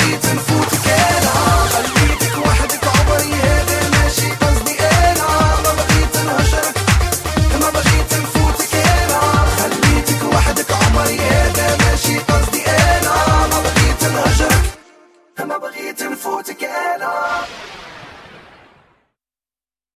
بغيت نفوتك انا، خليتك وحدك عمري هذا ماشي قصدي انا، ما بغيت نهجرك ما بغيت نفوتك انا، خليتك وحدك عمري هذا ماشي قصدي انا، ما بغيت نهجرك ما بغيت نفوتك انا.